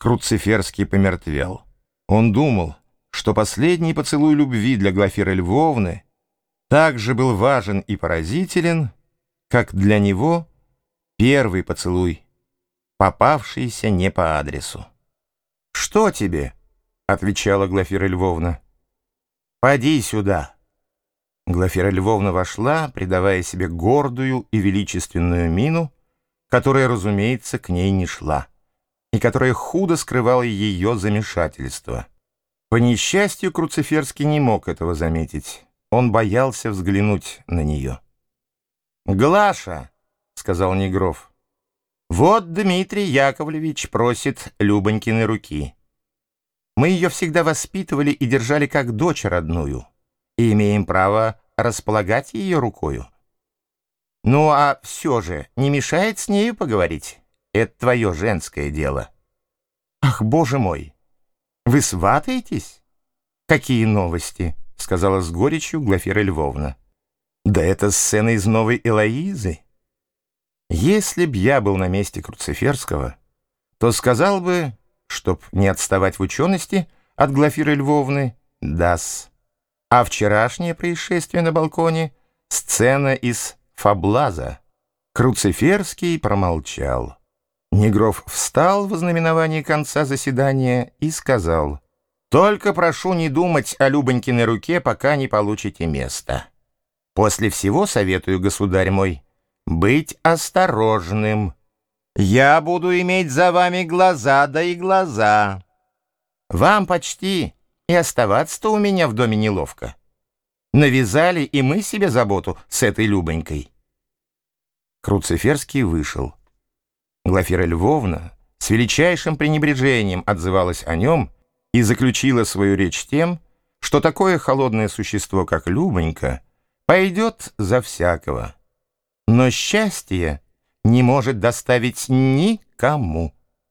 Круциферский помертвел. Он думал, что последний поцелуй любви для Глафиры Львовны также был важен и поразителен, как для него первый поцелуй, попавшийся не по адресу. «Что тебе?» — отвечала Глафира Львовна. «Поди сюда». Глафира Львовна вошла, придавая себе гордую и величественную мину, которая, разумеется, к ней не шла, и которая худо скрывала ее замешательство. По несчастью, Круциферский не мог этого заметить. Он боялся взглянуть на нее. «Глаша», — сказал Негров, — «вот Дмитрий Яковлевич просит Любонькиной руки. Мы ее всегда воспитывали и держали как дочь родную, и имеем право располагать ее рукою. Ну, а все же не мешает с нею поговорить? Это твое женское дело». «Ах, боже мой! Вы сватаетесь? Какие новости?» — сказала с горечью Глафира Львовна. «Да это сцена из новой Элоизы. Если б я был на месте Круциферского, то сказал бы, чтоб не отставать в учености от Глафиры Львовны, да-с. А вчерашнее происшествие на балконе — сцена из Фаблаза». Круциферский промолчал. Негров встал в ознаменовании конца заседания и сказал: «Только прошу не думать о Любонькиной руке, пока не получите место. После всего советую, государь мой, быть осторожным. Я буду иметь за вами глаза да и глаза. Вам почти и оставаться-то у меня в доме неловко. Навязали и мы себе заботу с этой Любонькой». Круциферский вышел. Глафира Львовна с величайшим пренебрежением отзывалась о нем и заключила свою речь тем, что такое холодное существо, как Любонька, пойдет за всякого, но счастье не может доставить никому.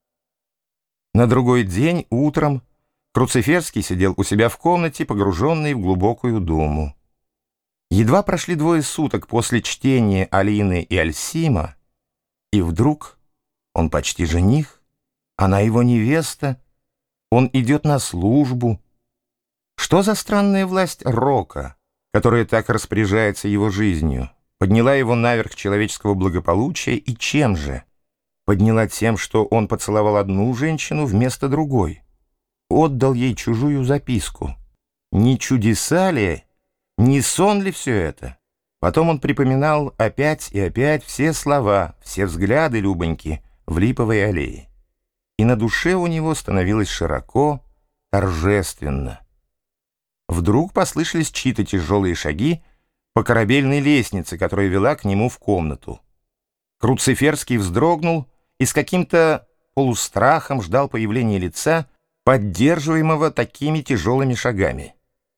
На другой день утром Круциферский сидел у себя в комнате, погруженный в глубокую думу. Едва прошли 2 суток после чтения Алины и Альсима, и вдруг он почти жених, она его невеста, он идет на службу. Что за странная власть рока, которая так распоряжается его жизнью, подняла его наверх человеческого благополучия, и чем же? Подняла тем, что он поцеловал одну женщину вместо другой, отдал ей чужую записку. Не чудеса ли, не сон ли все это? Потом он припоминал опять и опять все слова, все взгляды Любоньки в липовой аллее. И на душе у него становилось широко, торжественно. Вдруг послышались чьи-то тяжелые шаги по корабельной лестнице, которая вела к нему в комнату. Круциферский вздрогнул и с каким-то полустрахом ждал появления лица, поддерживаемого такими тяжелыми шагами.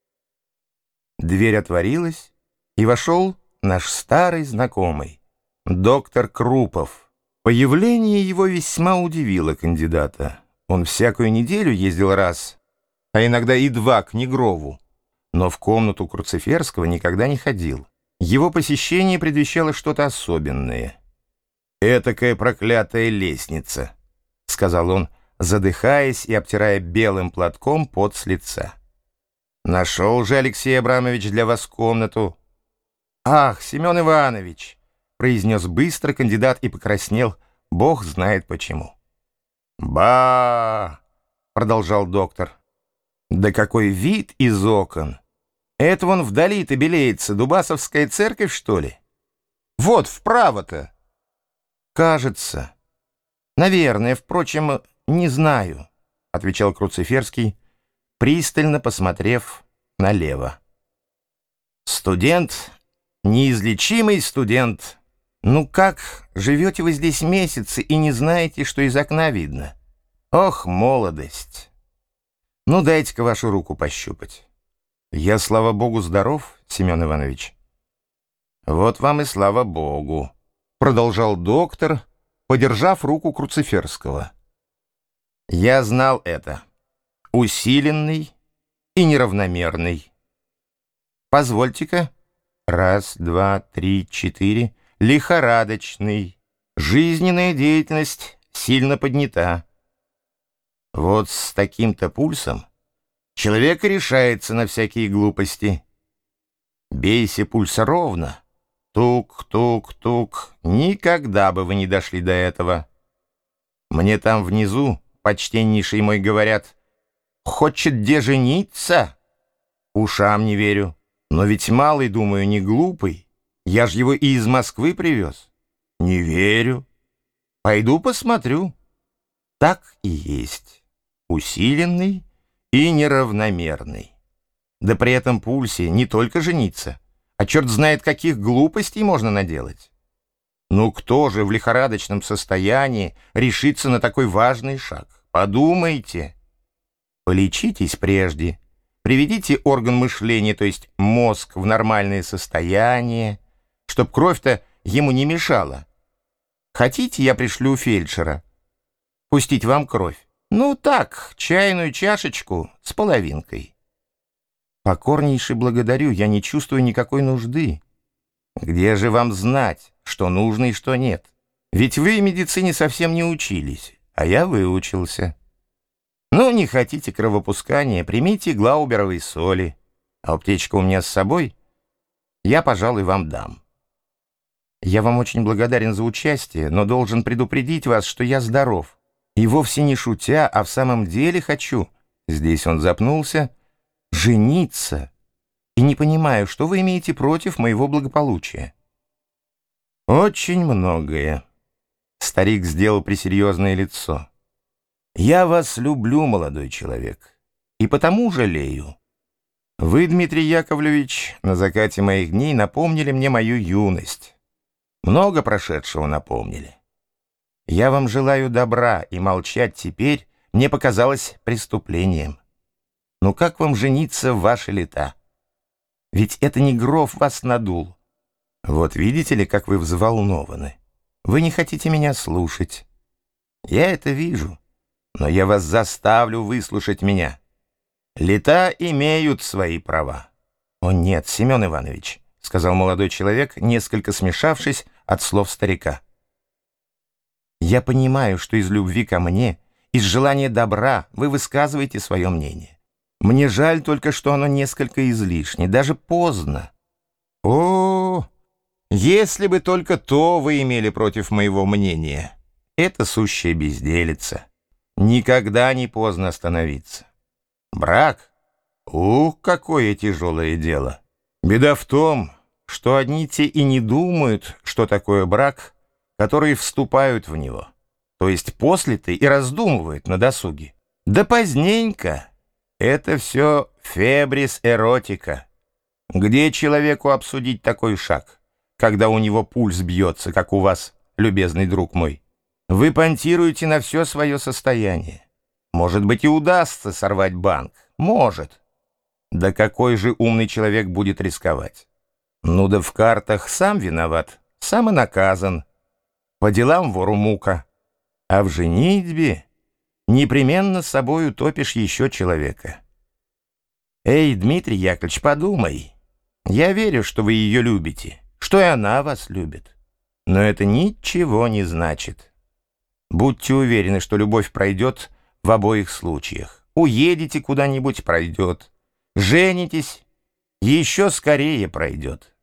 Дверь отворилась, и вошел наш старый знакомый, доктор Крупов. Появление его весьма удивило кандидата. Он всякую неделю ездил раз, а иногда и 2 к Негрову, но в комнату Круциферского никогда не ходил. Его посещение предвещало что-то особенное. «Этакая проклятая лестница», — сказал он, задыхаясь и обтирая белым платком пот с лица. «Нашел же, Алексей Абрамович, для вас комнату». «Ах, Семен Иванович!» — произнес быстро кандидат и покраснел, бог знает почему. «Ба!» — продолжал доктор. «Да какой вид из окон! Это вон вдали-то белеется Дубасовская церковь, что ли? Вот вправо-то!» «Кажется. Наверное, впрочем, не знаю», — отвечал Круциферский, пристально посмотрев налево. «Студент, неизлечимый студент. Ну как, живете вы здесь месяцы и не знаете, что из окна видно? Ох, молодость! Ну, дайте-ка вашу руку пощупать. Я, слава богу, здоров, Семен Иванович». «Вот вам и слава богу», — продолжал доктор, подержав руку Круциферского. «Я знал это. Усиленный и неравномерный. Позвольте-ка. 1, 2, 3, 4. Лихорадочный. Жизненная деятельность сильно поднята. Вот с таким-то пульсом человек и решается на всякие глупости. Бейся пульса ровно. Тук-тук-тук. Никогда бы вы не дошли до этого. Мне там внизу, почтеннейший мой, говорят, хочет где жениться? Ушам не верю. Но ведь малый, думаю, не глупый. Я ж его и из Москвы привез. Не верю. Пойду посмотрю. Так и есть. Усиленный и неравномерный. Да при этом пульсе не только жениться, а черт знает, каких глупостей можно наделать. Ну кто же в лихорадочном состоянии решится на такой важный шаг? Подумайте. Полечитесь прежде. Приведите орган мышления, то есть мозг, в нормальное состояние, чтоб кровь-то ему не мешала. Хотите, я пришлю фельдшера пустить вам кровь? Ну так, чайную чашечку с половинкой. Покорнейше благодарю, я не чувствую никакой нужды. Где же вам знать, что нужно и что нет? Ведь вы медицине совсем не учились, а я выучился. Ну, не хотите кровопускания, примите глауберовой соли. А аптечка у меня с собой, я, пожалуй, вам дам. Я вам очень благодарен за участие, но должен предупредить вас, что я здоров. И вовсе не шутя, а в самом деле хочу, здесь он запнулся, жениться. И не понимаю, что вы имеете против моего благополучия. Очень многое. Старик сделал пресерьезное лицо. Я вас люблю, молодой человек, и потому жалею. Вы, Дмитрий Яковлевич, на закате моих дней напомнили мне мою юность. Много прошедшего напомнили. Я вам желаю добра, и молчать теперь мне показалось преступлением. Ну как вам жениться в ваши лета? Ведь это не Гроф вас надул. Вот видите ли, как вы взволнованы. Вы не хотите меня слушать. Я это вижу, но я вас заставлю выслушать меня. Лета имеют свои права. О нет, Семен Иванович, — сказал молодой человек, несколько смешавшись от слов старика. Я понимаю, что из любви ко мне, из желания добра вы высказываете свое мнение. Мне жаль только, что оно несколько излишне, даже поздно. О, если бы только то вы имели против моего мнения. Это сущая безделица. Никогда не поздно остановиться. Брак? Ух, какое тяжелое дело. Беда в том, что одни те и не думают, что такое брак, которые вступают в него, то есть после-то и раздумывают на досуге. Да поздненько. Это все фебрис эротика. Где человеку обсудить такой шаг, когда у него пульс бьется, как у вас, любезный друг мой? Вы понтируете на все свое состояние. Может быть, и удастся сорвать банк. Может. Да какой же умный человек будет рисковать? Ну да в картах сам виноват, сам и наказан. По делам вору мука. А в женитьбе непременно с собой утопишь еще человека. Эй, Дмитрий Яковлевич, подумай. Я верю, что вы ее любите, что и она вас любит. Но это ничего не значит. Будьте уверены, что любовь пройдет в обоих случаях. Уедете куда-нибудь — пройдет. Женитесь — еще скорее пройдет.